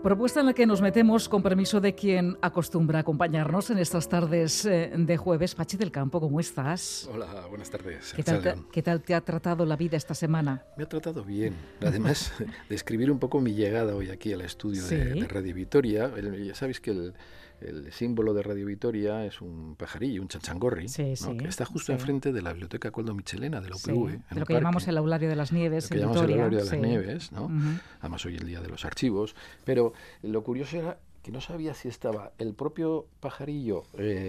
Propuesta en la que nos metemos con permiso de quien acostumbra acompañarnos en estas tardes de jueves. Pachi del Campo, ¿cómo estás? Hola, buenas tardes. ¿Qué tal te ha tratado la vida esta semana? Me ha tratado bien. Además, describir un poco mi llegada hoy aquí al estudio de Radio Vitoria. Ya sabéis que el símbolo de Radio Vitoria es un pajarillo, un chanchangorri, ¿no? Que está justo enfrente de la Biblioteca Coldo Michelena de la UPV. De lo que llamamos el Aulario de las Nieves en Vitoria. El Aulario de las Nieves, ¿no? Además hoy el Día de los Archivos. Pero lo curioso era que no sabía si estaba el propio pajarillo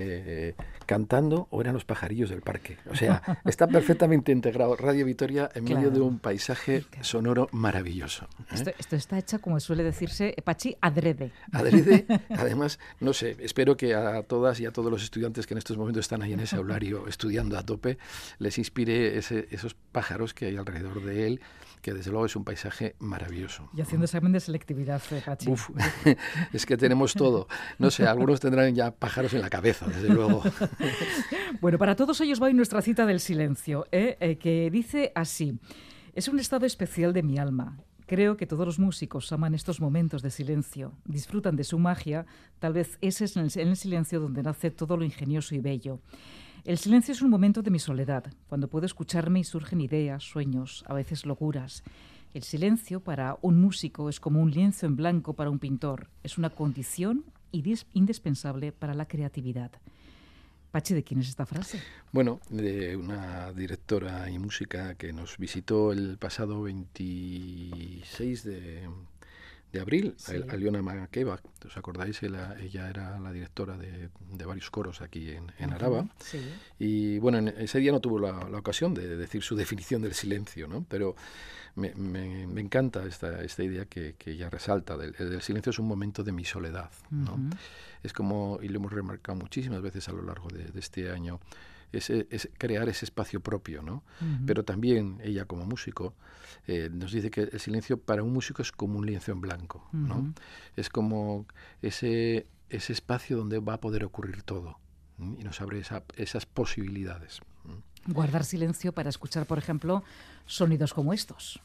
cantando o eran los pajarillos del parque. O sea, está perfectamente integrado Radio Vitoria en medio de un paisaje sonoro maravilloso. Esto está hecho, como suele decirse, Pachi, adrede. Adrede, además, no sé, espero que a todas y a todos los estudiantes que en estos momentos están ahí en ese aulario estudiando a tope, les inspire esos pájaros que hay alrededor de él, que desde luego es un paisaje maravilloso. Y haciendo examen de selectividad, Pachi. Uf, es que tenemos todo. No sé, algunos tendrán ya pájaros en la cabeza, desde luego. Bueno, para todos ellos va hoy nuestra cita del silencio, que dice así: es un estado especial de mi alma. Creo que todos los músicos aman estos momentos de silencio, disfrutan de su magia. Tal vez ese es en el silencio donde nace todo lo ingenioso y bello. El silencio es un momento de mi soledad, cuando puedo escucharme y surgen ideas, sueños, a veces locuras. El silencio para un músico es como un lienzo en blanco para un pintor. Es una condición indispensable para la creatividad. Pachi, ¿de quién es esta frase? Bueno, de una directora y música que nos visitó el pasado 26 de abril, Aliona Makeba. ¿Os acordáis? Ella era la directora de varios coros aquí en Araba. Sí. Y bueno, ese día no tuvo la ocasión de decir su definición del silencio, ¿no? Pero me encanta esta idea que ella resalta. El silencio es un momento de mi soledad, ¿no? Es como, y lo hemos remarcado muchísimas veces a lo largo de este año, es crear ese espacio propio, ¿no? Pero también ella como músico nos dice que el silencio para un músico es como un lienzo en blanco, ¿no? Es como ese espacio donde va a poder ocurrir todo, y nos abre esas posibilidades. Guardar silencio para escuchar, por ejemplo, sonidos como estos.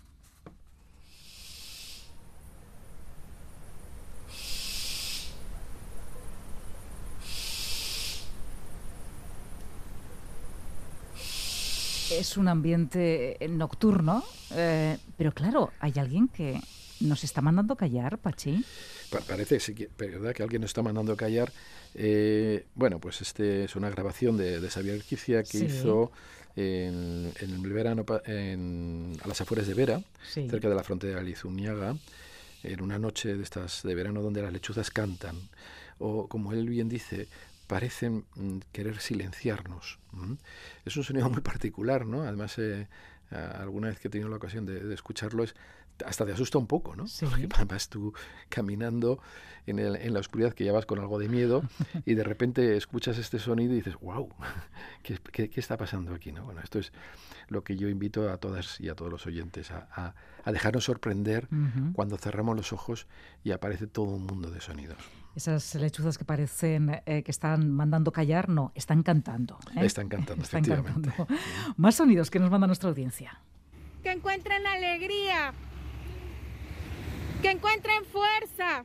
Es un ambiente nocturno, pero claro, hay alguien que nos está mandando callar, Pachi. Parece ¿verdad? Que alguien nos está mandando callar. Bueno, pues es una grabación de Xavier Urquicia que hizo en el verano a las afueras de Vera, cerca de la frontera de Lizuniaga, en una noche de estas de verano donde las lechuzas cantan, o como él bien dice, parecen querer silenciarnos. Es un sonido muy particular, ¿no? Además, alguna vez que he tenido la ocasión de escucharlo, hasta te asusta un poco, ¿no? Sí. Porque vas tú caminando en la oscuridad, que ya vas con algo de miedo, y de repente escuchas este sonido y dices, wow, ¿qué está pasando aquí, ¿no? Bueno, esto es lo que yo invito a todas y a todos los oyentes a dejarnos sorprender cuando cerramos los ojos y aparece todo un mundo de sonidos. Esas lechuzas que parecen que están mandando callar, no, están cantando. Están cantando, efectivamente. Cantando. Más sonidos que nos manda nuestra audiencia. Que encuentren alegría, que encuentren fuerza,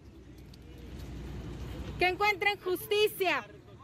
que encuentren justicia,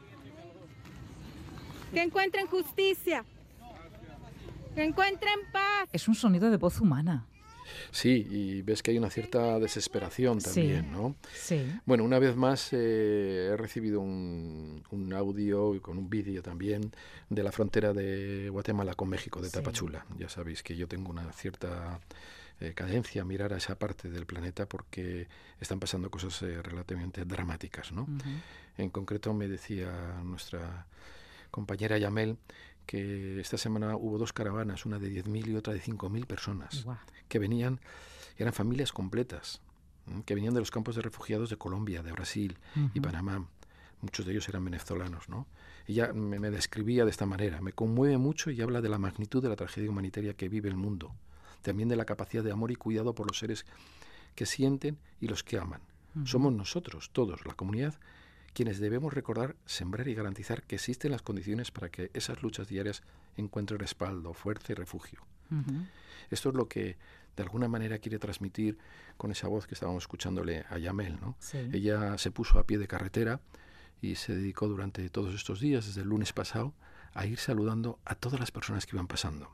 que encuentren justicia, que encuentren paz. Es un sonido de voz humana. Sí, y ves que hay una cierta desesperación también, ¿no? Sí. Bueno, una vez más he recibido un audio y con un vídeo también de la frontera de Guatemala con México, de Tapachula. Ya sabéis que yo tengo una cierta cadencia a mirar a esa parte del planeta porque están pasando cosas relativamente dramáticas, ¿no? En concreto me decía nuestra compañera Yamel que esta semana hubo 2 caravanas, una de 10.000 y otra de 5.000 personas, que eran familias completas, que venían de los campos de refugiados de Colombia, de Brasil y Panamá. Muchos de ellos eran venezolanos, ¿no? Ella me describía de esta manera: me conmueve mucho y habla de la magnitud de la tragedia humanitaria que vive el mundo, también de la capacidad de amor y cuidado por los seres que sienten y los que aman. Somos nosotros, todos, la comunidad, quienes debemos recordar, sembrar y garantizar que existen las condiciones para que esas luchas diarias encuentren respaldo, fuerza y refugio. Esto es lo que de alguna manera quiere transmitir con esa voz que estábamos escuchándole a Yamel, ¿no? Sí. Ella se puso a pie de carretera y se dedicó durante todos estos días, desde el lunes pasado, a ir saludando a todas las personas que iban pasando.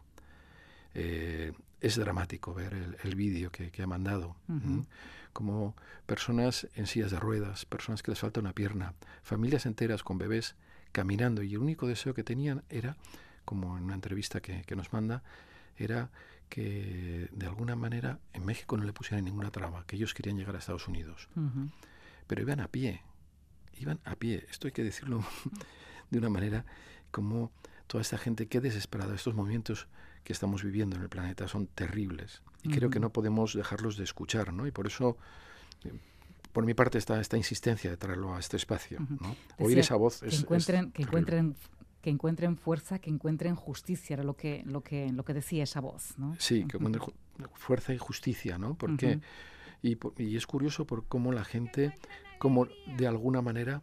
Es dramático ver el vídeo que ha mandado, como personas en sillas de ruedas, personas que les falta una pierna, familias enteras con bebés caminando, y el único deseo que tenían era, como en una entrevista que nos manda, era que de alguna manera en México no le pusieran ninguna traba, que ellos querían llegar a Estados Unidos. Pero iban a pie. Esto hay que decirlo de una manera como toda esta gente, qué desesperada. Estos momentos que estamos viviendo en el planeta son terribles. Y creo que no podemos dejarlos de escuchar, ¿no? Y por eso, por mi parte, esta insistencia de traerlo a este espacio, ¿no? Oír esa voz es que encuentren fuerza, que encuentren justicia, era lo que decía esa voz, ¿no? Sí, que encuentren fuerza y justicia, ¿no? Porque, y es curioso por cómo la gente, como de alguna manera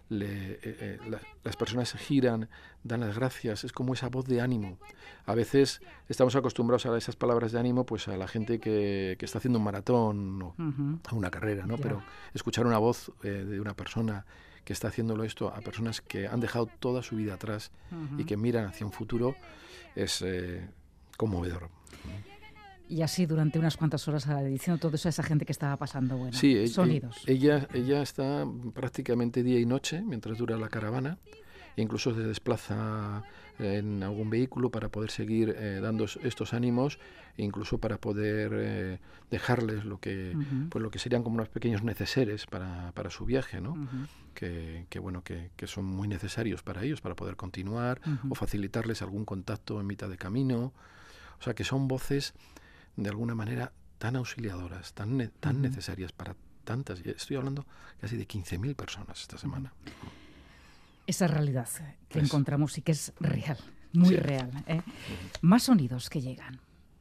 las personas se giran, dan las gracias, es como esa voz de ánimo. A veces estamos acostumbrados a esas palabras de ánimo pues a la gente que está haciendo un maratón o a una carrera, ¿no? Pero escuchar una voz de una persona que está haciéndolo esto a personas que han dejado toda su vida atrás y que miran hacia un futuro es conmovedor. Y así durante unas cuantas horas diciendo todo eso a esa gente que estaba pasando, bueno, sí, sonidos. Ella está prácticamente día y noche mientras dura la caravana, e incluso se desplaza en algún vehículo para poder seguir dando estos ánimos, e incluso para poder dejarles lo que serían como unos pequeños neceseres para su viaje, ¿no? Que son muy necesarios para ellos, para poder continuar, o facilitarles algún contacto en mitad de camino. O sea, que son voces de alguna manera tan auxiliadoras, tan necesarias para tantas. Estoy hablando casi de 15.000 personas esta semana. Esa realidad que encontramos y que es real, muy real. Más sonidos que llegan.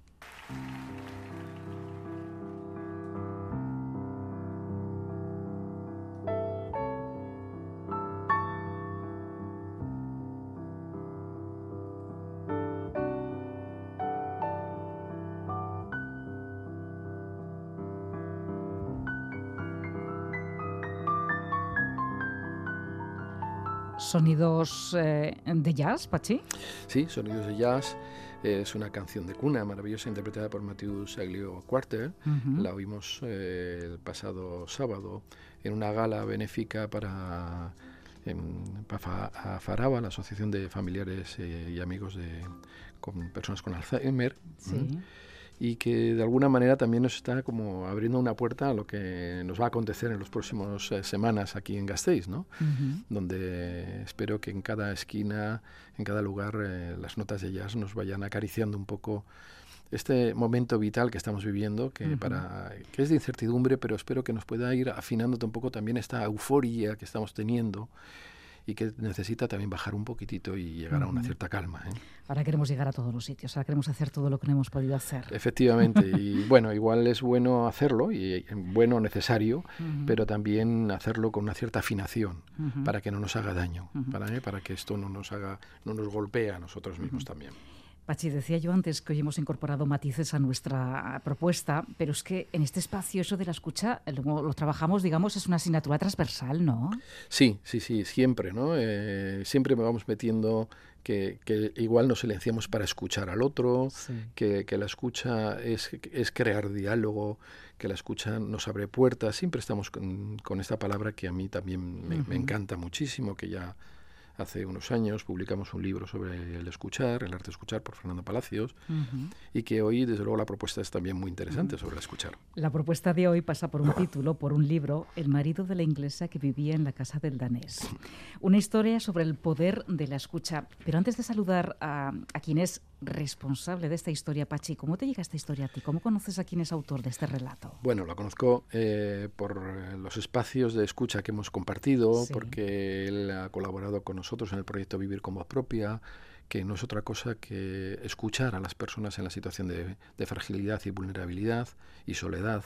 ¿Sonidos de jazz, Pachi? Sí, sonidos de jazz. Es una canción de cuna maravillosa interpretada por Matthew Saglio Quarter. La oímos el pasado sábado en una gala benéfica para Faraba, la Asociación de Familiares y Amigos con personas con Alzheimer. Sí. Y que de alguna manera también nos está como abriendo una puerta a lo que nos va a acontecer en las próximas semanas aquí en Gasteiz, ¿no? Donde espero que en cada esquina, en cada lugar, las notas de jazz nos vayan acariciando un poco este momento vital que estamos viviendo, que es de incertidumbre, pero espero que nos pueda ir afinando un poco también esta euforia que estamos teniendo, y que necesita también bajar un poquitito y llegar a una cierta calma. Ahora queremos llegar a todos los sitios, ahora queremos hacer todo lo que no hemos podido hacer. Efectivamente, y bueno, igual es bueno hacerlo, y bueno, necesario, pero también hacerlo con una cierta afinación, para que no nos haga daño, para que esto no nos golpee a nosotros mismos también. Pachi, decía yo antes que hoy hemos incorporado matices a nuestra propuesta, pero es que en este espacio eso de la escucha lo trabajamos, digamos, es una asignatura transversal, ¿no? Sí, siempre, ¿no? Siempre vamos metiendo que igual nos silenciamos para escuchar al otro, que la escucha es crear diálogo, que la escucha nos abre puertas. Siempre estamos con esta palabra que a mí también me encanta muchísimo, que ya hace unos años publicamos un libro sobre el escuchar, el arte de escuchar, por Fernando Palacios, y que hoy, desde luego, la propuesta es también muy interesante sobre el escuchar. La propuesta de hoy pasa por un título, por un libro, El marido de la inglesa que vivía en la casa del danés. Una historia sobre el poder de la escucha. Pero antes de saludar a quien es responsable de esta historia, Pachi, ¿cómo te llega esta historia a ti? ¿Cómo conoces a quién es autor de este relato? Bueno, lo conozco por los espacios de escucha que hemos compartido, porque él ha colaborado con nosotros en el proyecto Vivir con Voz Propia, que no es otra cosa que escuchar a las personas en la situación de fragilidad y vulnerabilidad y soledad.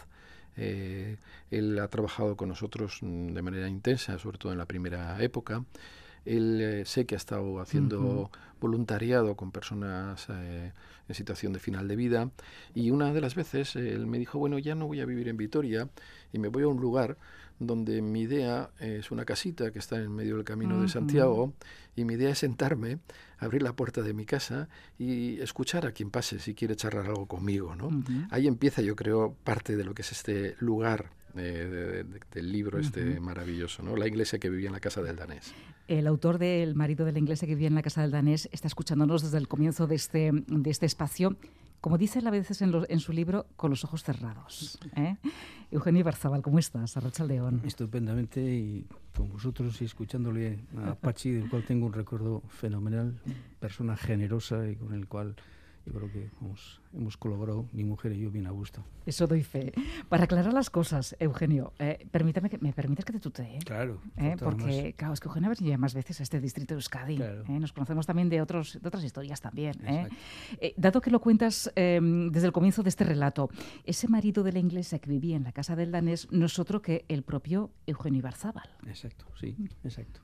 Él ha trabajado con nosotros de manera intensa, sobre todo en la primera época, Él sé que ha estado haciendo voluntariado con personas en situación de final de vida, y una de las veces él me dijo, bueno, ya no voy a vivir en Vitoria y me voy a un lugar donde mi idea es una casita que está en medio del camino de Santiago, y mi idea es sentarme, abrir la puerta de mi casa y escuchar a quien pase si quiere charlar algo conmigo, ¿no? Ahí empieza, yo creo, parte de lo que es este lugar del libro maravilloso, ¿no? La inglesa que vivía en la casa del danés. El autor del marido de la inglesa que vivía en la casa del danés está escuchándonos desde el comienzo de este espacio, como dice a veces en su libro, con los ojos cerrados. Eugenio Ibarzabal, ¿cómo estás? Arratsaldeon. Estupendamente, y con vosotros y escuchándole a Pachi, del cual tengo un recuerdo fenomenal, persona generosa y con el cual yo creo que hemos colaborado, mi mujer y yo, bien a gusto. Eso doy fe. Para aclarar las cosas, Eugenio, ¿me permites que te tutee? Claro. Porque, claro, es que Eugenio venía más veces a este distrito de Euskadi. Claro. Nos conocemos también de otras historias también. Dado que lo cuentas desde el comienzo de este relato, ese marido de la inglesa que vivía en la casa del danés no es otro que el propio Eugenio Ibarzabal. Exacto, sí, exacto.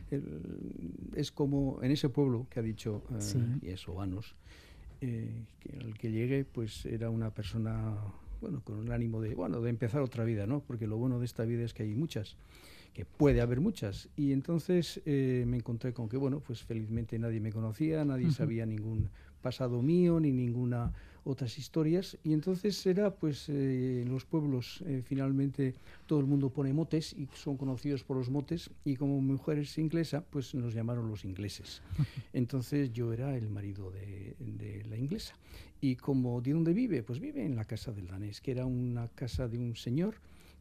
Es como en ese pueblo que ha dicho, y es Obanos, que al que llegué, pues era una persona, con un ánimo de empezar otra vida, ¿no? Porque lo bueno de esta vida es que hay muchas, que puede haber muchas. Y entonces me encontré con que, pues felizmente nadie me conocía, nadie sabía ningún pasado mío, ni ninguna otras historias, y entonces era, en los pueblos finalmente todo el mundo pone motes y son conocidos por los motes, y como mi mujer es inglesa, pues nos llamaron los ingleses. Entonces yo era el marido de la inglesa. Y como, ¿de dónde vive? Pues vive en la casa del danés, que era una casa de un señor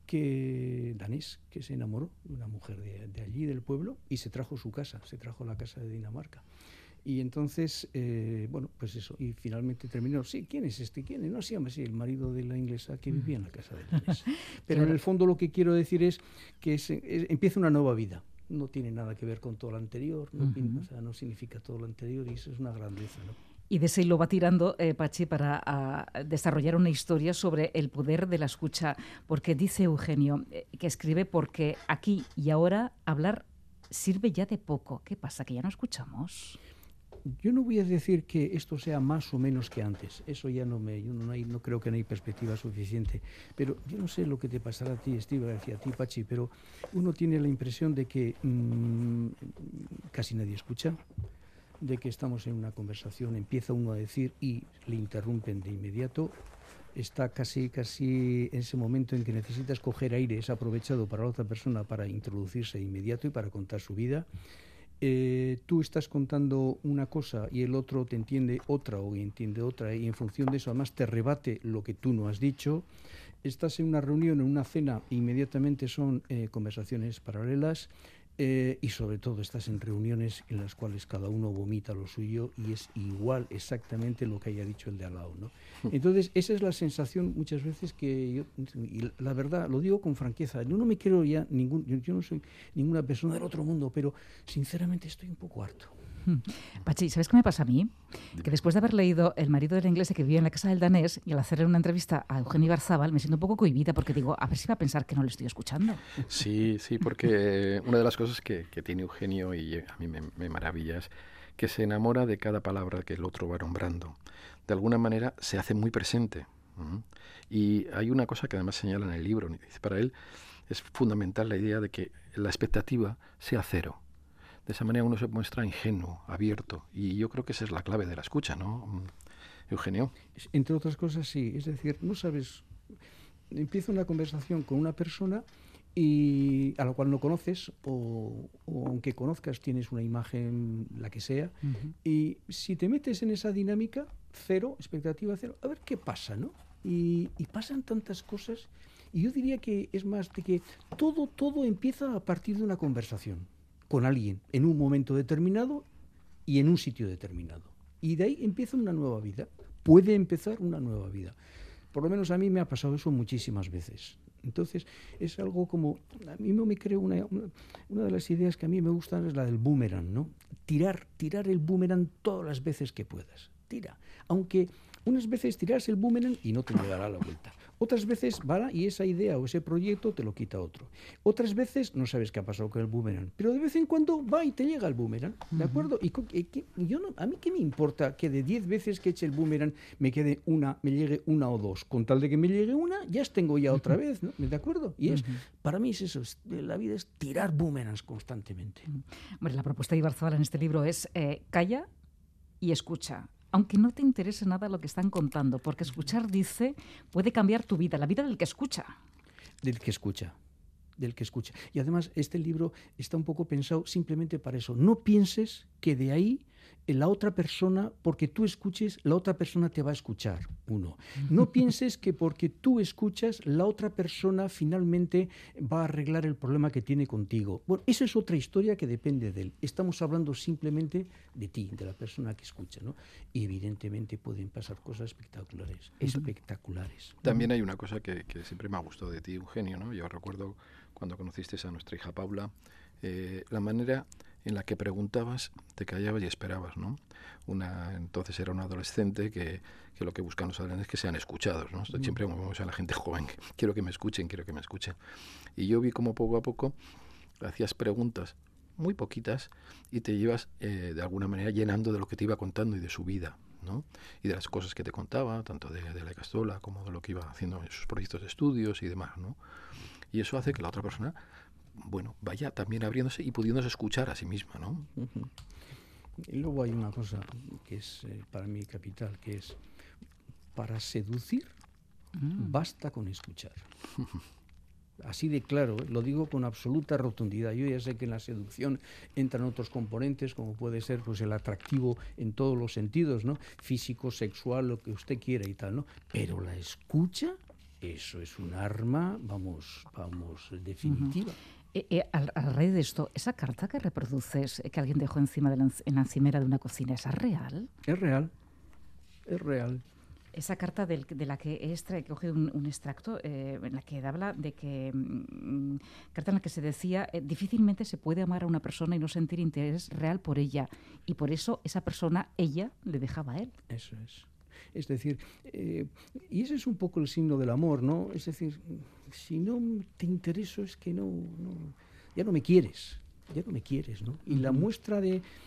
danés que se enamoró de una mujer de allí, del pueblo, y se trajo su casa, se trajo la casa de Dinamarca. Y entonces, pues eso, y finalmente terminó, sí, ¿quién es este? ¿Quién es? No se llama así, el marido de la inglesa que vivía en la casa del danés. Pero en el fondo lo que quiero decir es que empieza una nueva vida. No tiene nada que ver con todo lo anterior, no significa todo lo anterior, y eso es una grandeza, ¿no? Y de ese hilo va tirando, Pachi, para desarrollar una historia sobre el poder de la escucha, porque dice Eugenio, que escribe, porque aquí y ahora hablar sirve ya de poco. ¿Qué pasa? ¿Que ya no escuchamos? Yo no voy a decir que esto sea más o menos que antes, eso ya no creo que no hay perspectiva suficiente, pero yo no sé lo que te pasará a ti, Steve, a ti, Pachi, pero uno tiene la impresión de que casi nadie escucha, de que estamos en una conversación, empieza uno a decir y le interrumpen de inmediato, está casi en ese momento en que necesitas coger aire, es aprovechado para la otra persona para introducirse de inmediato y para contar su vida. Tú estás contando una cosa y el otro te entiende otra o entiende otra, y en función de eso además te rebate lo que tú no has dicho. Estás en una reunión, en una cena, inmediatamente son conversaciones paralelas, y sobre todo estás en reuniones en las cuales cada uno vomita lo suyo y es igual exactamente lo que haya dicho el de al lado, ¿no? Entonces esa es la sensación muchas veces que yo, y la verdad lo digo con franqueza, yo no me quiero ya yo no soy ninguna persona del otro mundo, pero sinceramente estoy un poco harto. Pachi, ¿sabes qué me pasa a mí? Que después de haber leído El marido de la inglesa que vivía en la casa del danés, y al hacerle una entrevista a Eugenio Ibarzabal, me siento un poco cohibida porque digo, a ver si va a pensar que no le estoy escuchando. Sí, porque una de las cosas que tiene Eugenio, y a mí me maravilla, es que se enamora de cada palabra que el otro va nombrando. De alguna manera se hace muy presente. Y hay una cosa que además señala en el libro, dice, para él es fundamental la idea de que la expectativa sea cero. De esa manera uno se muestra ingenuo, abierto, y yo creo que esa es la clave de la escucha, ¿no, Eugenio? Entre otras cosas, sí. Es decir, no sabes, empieza una conversación con una persona y a la cual no conoces, o aunque conozcas tienes una imagen, la que sea, y si te metes en esa dinámica, cero, expectativa cero, a ver qué pasa, ¿no? Y pasan tantas cosas, y yo diría que es más de que todo empieza a partir de una conversación con alguien en un momento determinado y en un sitio determinado. Y de ahí empieza una nueva vida. Puede empezar una nueva vida. Por lo menos a mí me ha pasado eso muchísimas veces. Entonces, es algo como... A mí me creo una de las ideas que a mí me gustan es la del boomerang, ¿no? Tirar el boomerang todas las veces que puedas. Tira. Aunque unas veces tirarse el boomerang y no te llegará a la vuelta. Otras veces va y esa idea o ese proyecto te lo quita otro. Otras veces no sabes qué ha pasado con el boomerang, pero de vez en cuando va y te llega el boomerang, ¿de acuerdo? Y a mí qué me importa que de 10 veces que eche el boomerang me llegue una o dos. Con tal de que me llegue una, ya tengo ya otra vez, ¿no? ¿De acuerdo? Y para mí es eso, la vida es tirar boomerangs constantemente. Bueno, la propuesta de Ibarzabal en este libro es calla y escucha. Aunque no te interese nada lo que están contando, porque escuchar, dice, puede cambiar tu vida, la vida del que escucha. Del que escucha. Y además este libro está un poco pensado simplemente para eso. No pienses que de ahí la otra persona, porque tú escuches, la otra persona te va a escuchar. Uno. No pienses que porque tú escuchas, la otra persona finalmente va a arreglar el problema que tiene contigo. Bueno, esa es otra historia que depende de él. Estamos hablando simplemente de ti, de la persona que escucha, ¿no? Y evidentemente pueden pasar cosas espectaculares. También hay una cosa que siempre me ha gustado de ti, Eugenio, ¿no? Yo recuerdo cuando conociste a nuestra hija Paula, la manera en la que preguntabas, te callabas y esperabas, ¿no? Entonces era una adolescente que lo que buscan los adolescentes es que sean escuchados, ¿no? Siempre vamos a la gente joven, quiero que me escuchen. Y yo vi como poco a poco hacías preguntas muy poquitas y te ibas de alguna manera llenando de lo que te iba contando y de su vida, ¿no? Y de las cosas que te contaba, tanto de la Ikastola como de lo que iba haciendo en sus proyectos de estudios y demás, ¿no? Y eso hace que la otra persona, bueno, vaya también abriéndose y pudiéndose escuchar a sí misma, ¿no? Y luego hay una cosa que es para mí capital, que es para seducir basta con escuchar. Así de claro, lo digo con absoluta rotundidad. Yo ya sé que en la seducción entran otros componentes, como puede ser pues el atractivo en todos los sentidos, ¿no? Físico, sexual, lo que usted quiera y tal, ¿no? Pero la escucha, eso es un arma, vamos, definitiva. A raíz de esto, ¿esa carta que reproduces, que alguien dejó encima en la encimera de una cocina, ¿es real? Es real. Esa carta de la que he cogido un extracto, en la que habla de que, carta en la que se decía, difícilmente se puede amar a una persona y no sentir interés real por ella, y por eso esa persona, ella, le dejaba a él. Eso es. Es decir, y ese es un poco el signo del amor, ¿no? Es decir, si no te intereso es que ya no me quieres, ¿no? Y la muestra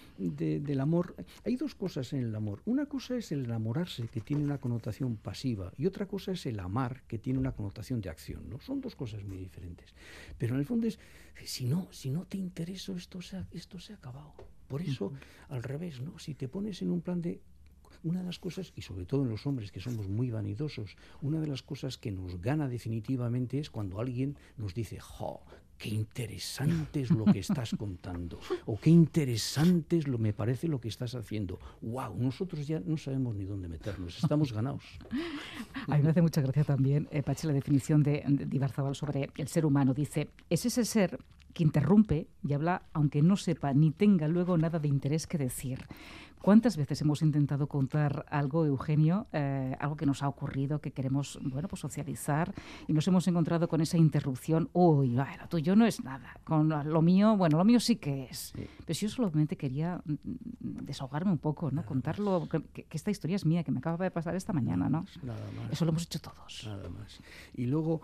del amor, hay dos cosas en el amor. Una cosa es el enamorarse, que tiene una connotación pasiva, y otra cosa es el amar, que tiene una connotación de acción, ¿no? Son dos cosas muy diferentes. Pero en el fondo es, si no te intereso, esto se ha acabado. Por eso, al revés, ¿no? Si te pones en un plan de... Una de las cosas, y sobre todo en los hombres que somos muy vanidosos, una de las cosas que nos gana definitivamente es cuando alguien nos dice, ¡jo! ¡Qué interesante es lo que estás contando! O ¡qué interesante me parece lo que estás haciendo! ¡Wow! Nosotros ya no sabemos ni dónde meternos, estamos ganados. A mí me hace mucha gracia también, Pachi, la definición de Ibarzabal sobre el ser humano. Dice, es ese ser que interrumpe y habla aunque no sepa ni tenga luego nada de interés que decir. ¿Cuántas veces hemos intentado contar algo, Eugenio, algo que nos ha ocurrido, que queremos, bueno, pues socializar, y nos hemos encontrado con esa interrupción? Uy, bueno, lo tuyo no es nada. Con lo mío, bueno, lo mío sí que es. Sí. Pero si yo solamente quería desahogarme un poco, ¿no? Contarlo, que esta historia es mía, que me acaba de pasar esta mañana, ¿no? Nada más. Eso lo hemos hecho todos. Nada más. Y luego,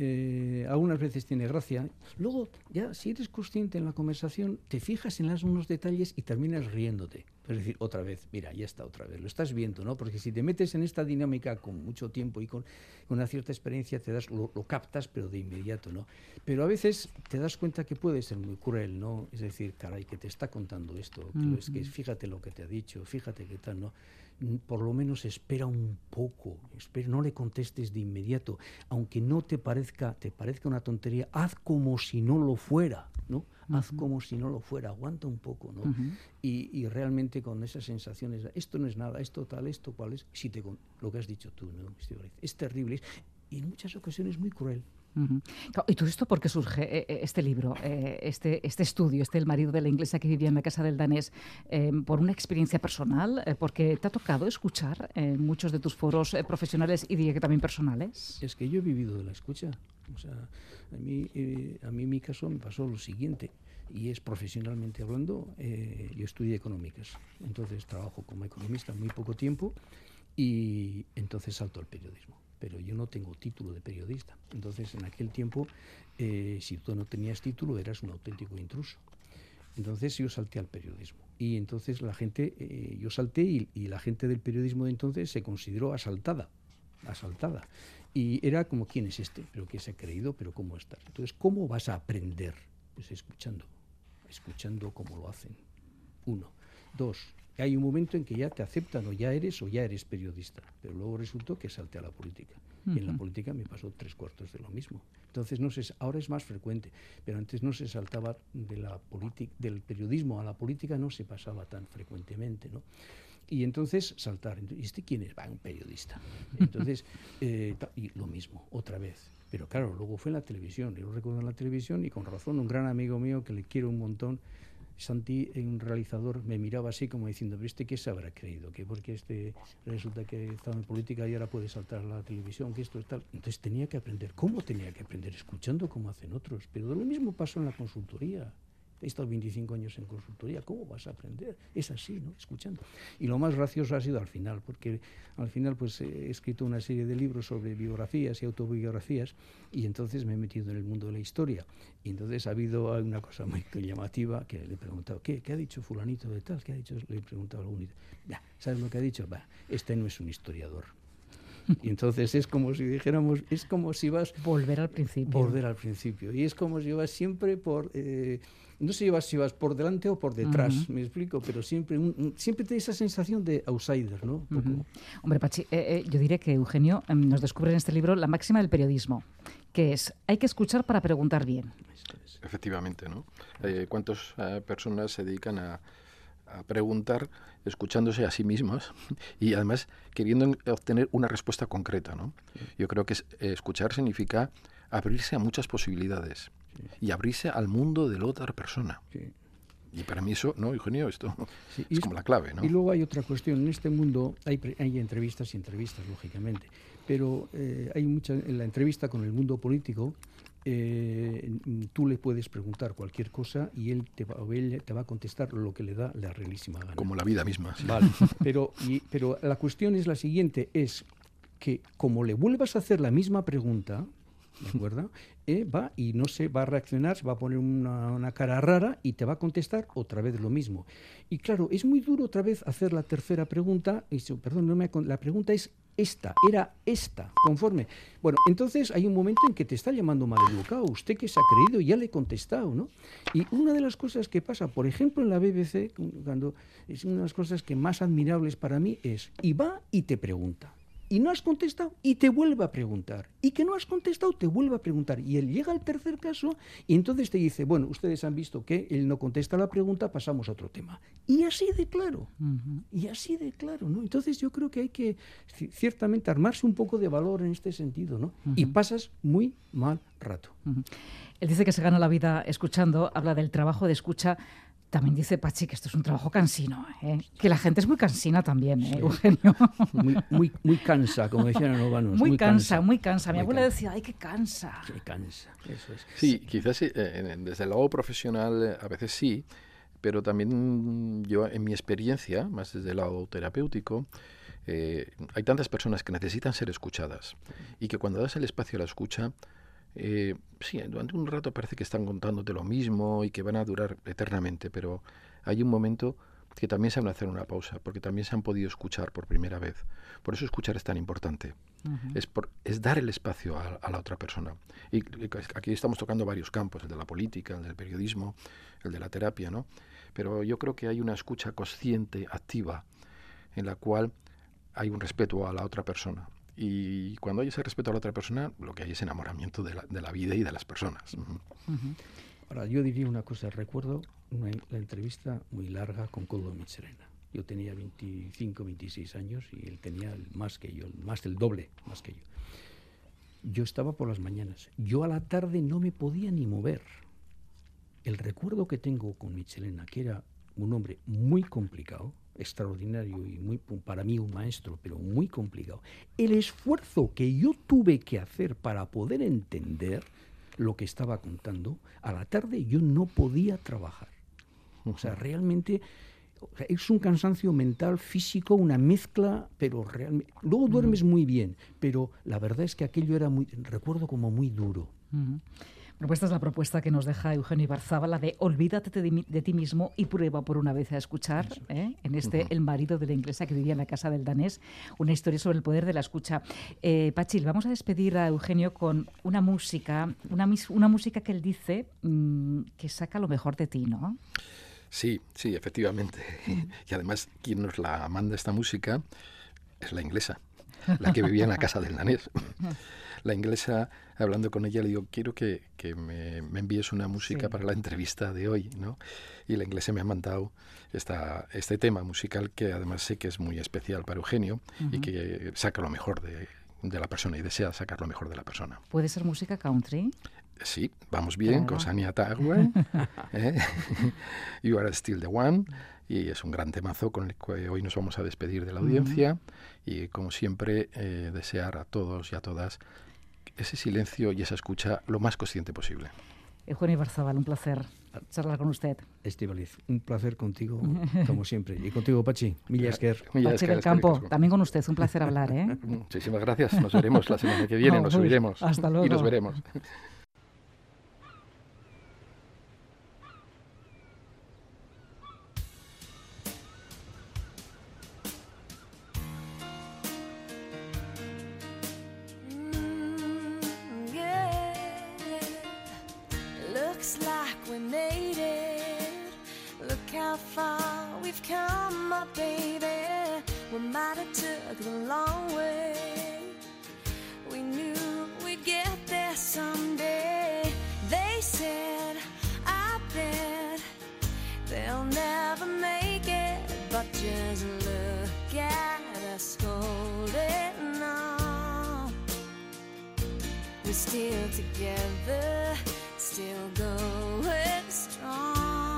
algunas veces tiene gracia. Luego, ya, si eres consciente en la conversación, te fijas en unos detalles y terminas riéndote. Es decir, otra vez, mira, ya está otra vez, lo estás viendo, ¿no? Porque si te metes en esta dinámica con mucho tiempo y con una cierta experiencia, lo captas, pero de inmediato, ¿no? Pero a veces te das cuenta que puede ser muy cruel, ¿no? Es decir, caray, que te está contando esto, es que fíjate lo que te ha dicho, fíjate qué tal, ¿no? Por lo menos espera un poco, no le contestes de inmediato, aunque no te parezca una tontería, haz como si no lo fuera, ¿no? Haz como si no lo fuera, aguanta un poco, ¿no? Y realmente con esas sensaciones, esto no es nada, esto tal, esto cual es, lo que has dicho tú, ¿no? Es terrible y en muchas ocasiones muy cruel. ¿Y todo esto por qué surge este libro, este estudio, El marido de la inglesa que vivía en la casa del danés? ¿Por una experiencia personal? ¿Porque te ha tocado escuchar en muchos de tus foros profesionales y diría que también personales? Es que yo he vivido de la escucha. O sea, a mí en mi caso me pasó lo siguiente, y es profesionalmente hablando, yo estudié económicas, entonces trabajo como economista muy poco tiempo y entonces salto al periodismo. pero yo no tengo título de periodista. Entonces, en aquel tiempo, si tú no tenías título, eras un auténtico intruso. Entonces yo salté al periodismo. Y entonces la gente, yo salté y la gente del periodismo de entonces se consideró asaltada. Y era como, ¿quién es este? ¿Pero qué se ha creído? ¿Pero cómo estás? Entonces, ¿cómo vas a aprender? Pues escuchando cómo lo hacen. 1. 2. Hay un momento en que ya te aceptan o ya eres periodista. Pero luego resultó que salté a la política. Y en la política me pasó 3/4 de lo mismo. Entonces, no sé, ahora es más frecuente, pero antes no se saltaba del periodismo a la política, no se pasaba tan frecuentemente, ¿no? Y entonces saltar. ¿Y este quién es? Un periodista. Entonces, y lo mismo, otra vez. Pero claro, luego fue en la televisión. Yo lo recuerdo en la televisión y con razón, un gran amigo mío que le quiero un montón, Santi, un realizador, me miraba así como diciendo, ¿pero este qué se habrá creído? Que porque este resulta que estaba en política y ahora puede saltar a la televisión, que esto es tal. Entonces tenía que aprender. ¿Cómo tenía que aprender? Escuchando como hacen otros. Pero lo mismo pasó en la consultoría. He estado 25 años en consultoría, ¿cómo vas a aprender? Es así, ¿no? Escuchando. Y lo más gracioso ha sido al final, porque al final pues he escrito una serie de libros sobre biografías y autobiografías, y entonces me he metido en el mundo de la historia. Y entonces ha habido una cosa muy llamativa, que le he preguntado, ¿qué ha dicho fulanito de tal? ¿Qué ha dicho? Le he preguntado a algún... ¿Sabes lo que ha dicho? Este no es un historiador. Y entonces es como si dijéramos, es como si vas... Volver al principio. Y es como si vas siempre por... no sé si vas por delante o por detrás, me explico, pero siempre te da esa sensación de outsider, ¿no? Hombre, Pachi, yo diré que Eugenio nos descubre en este libro la máxima del periodismo, que es, hay que escuchar para preguntar bien. Efectivamente, ¿no? ¿Cuántas personas se dedican a preguntar escuchándose a sí mismas y además queriendo obtener una respuesta concreta, ¿no? Yo creo que escuchar significa abrirse a muchas posibilidades y abrirse al mundo de la otra persona. Sí. Y para mí eso, ¿no, Eugenio? Esto es como la clave, ¿no? Y luego hay otra cuestión. En este mundo hay entrevistas y entrevistas, lógicamente, pero hay en la entrevista con el mundo político, tú le puedes preguntar cualquier cosa y él te va a contestar lo que le da la realísima gana. Como la vida misma. Sí. Vale, pero la cuestión es la siguiente, es que como le vuelvas a hacer la misma pregunta, ¿de acuerdo? Va y no se va a reaccionar, se va a poner una cara rara y te va a contestar otra vez lo mismo. Y claro, es muy duro otra vez hacer la tercera pregunta. La pregunta era esta, conforme. Bueno, entonces hay un momento en que te está llamando maleducado. Usted que se ha creído, ya le he contestado, ¿no? Y una de las cosas que pasa, por ejemplo, en la BBC, cuando es una de las cosas que más admirables para mí es, y va y te pregunta. Y no has contestado y te vuelve a preguntar. Y que no has contestado, te vuelve a preguntar. Y él llega al tercer caso y entonces te dice, bueno, ustedes han visto que él no contesta la pregunta, pasamos a otro tema. Y así de claro. Y así de claro, ¿no? Entonces yo creo que hay que ciertamente armarse un poco de valor en este sentido, ¿no? Y pasas muy mal rato. Él dice que se gana la vida escuchando, habla del trabajo de escucha. También dice Pachi que esto es un trabajo cansino, que la gente es muy cansina también, sí. Eugenio. Muy cansa, como decían los urbanos. Muy cansa. Mi abuela decía, ¡ay, qué cansa! Qué cansa, eso es. Sí, quizás desde el lado profesional a veces sí, pero también yo en mi experiencia, más desde el lado terapéutico, hay tantas personas que necesitan ser escuchadas y que cuando das el espacio a la escucha, sí, durante un rato parece que están contándote lo mismo y que van a durar eternamente, pero hay un momento que también saben hacer una pausa, porque también se han podido escuchar por primera vez. Por eso escuchar es tan importante. Es dar el espacio a la otra persona. Y aquí estamos tocando varios campos, el de la política, el del periodismo, el de la terapia, ¿no? Pero yo creo que hay una escucha consciente, activa, en la cual hay un respeto a la otra persona. Y cuando hay ese respeto a la otra persona, lo que hay es enamoramiento de la vida y de las personas. Ahora, yo diría una cosa. Recuerdo la entrevista muy larga con Koldo Mitxelena. Yo tenía 25, 26 años y él tenía más que yo, más del doble más que yo. Yo estaba por las mañanas. Yo a la tarde no me podía ni mover. El recuerdo que tengo con Mitxelena, que era un hombre muy complicado, extraordinario y para mí un maestro, pero muy complicado. El esfuerzo que yo tuve que hacer para poder entender lo que estaba contando, a la tarde yo no podía trabajar. O sea, realmente es un cansancio mental, físico, una mezcla, pero realmente... Luego duermes muy bien, pero la verdad es que aquello era recuerdo como muy duro. Bueno, pues esta es la propuesta que nos deja Eugenio Ibarzábal, de olvídate de ti mismo y prueba por una vez a escuchar, en El marido de la inglesa que vivía en la casa del danés, una historia sobre el poder de la escucha. Pachil, vamos a despedir a Eugenio con una música que él dice que saca lo mejor de ti, ¿no? Sí, efectivamente. Y además, quien nos la manda esta música es la inglesa, la que vivía en la casa del danés. La inglesa, hablando con ella, le digo, quiero que me envíes una música para la entrevista de hoy, ¿no? Y la inglesa me ha mandado este tema musical que además sé que es muy especial para Eugenio y que saca lo mejor de la persona y desea sacar lo mejor de la persona. ¿Puede ser música country? Sí, vamos bien, con Sania Tagwe. You are still the one. Y es un gran temazo con el que hoy nos vamos a despedir de la audiencia. Y como siempre, desear a todos y a todas ese silencio y esa escucha lo más consciente posible. Eugenio Ibarzábal, un placer charlar con usted. Estíbaliz, un placer contigo, como siempre. Y contigo, Pachi, mila esker. Pachi del Campo, también con usted, un placer hablar, ¿eh? Muchísimas gracias, nos veremos la semana que viene, nos subiremos. Hasta luego. Y nos veremos. How far we've come, my baby. We might have took the long way. We knew we'd get there someday. They said, I bet they'll never make it, but just look at us holding on. We're still together, still going strong.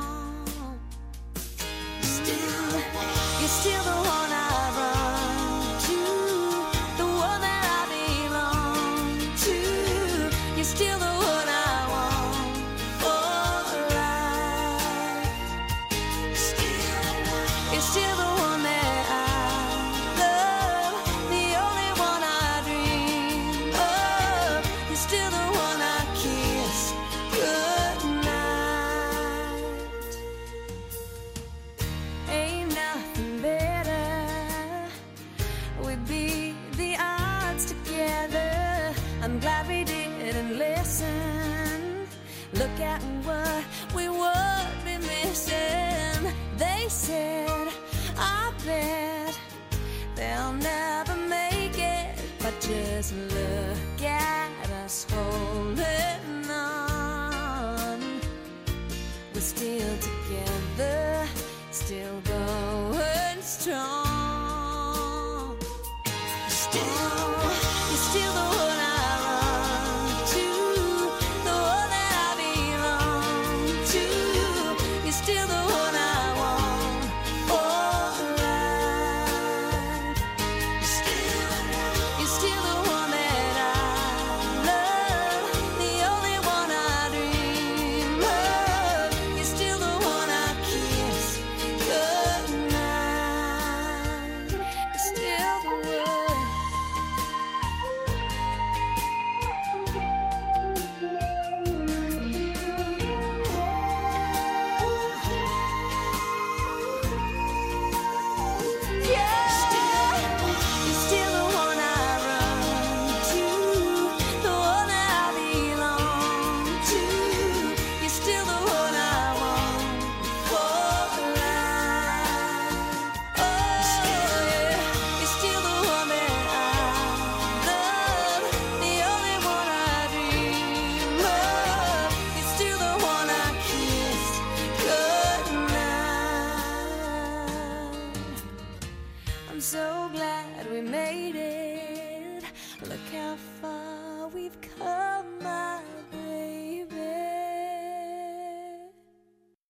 You're still the one I run to, the one that I belong to. You're still the one I want for life. You're still the one that I love, the only one I dream of. You're still the one I kiss goodnight. Ain't nothing better. We beat the odds together. I'm glad we didn't listen. Look at what we would be missing. They said, I bet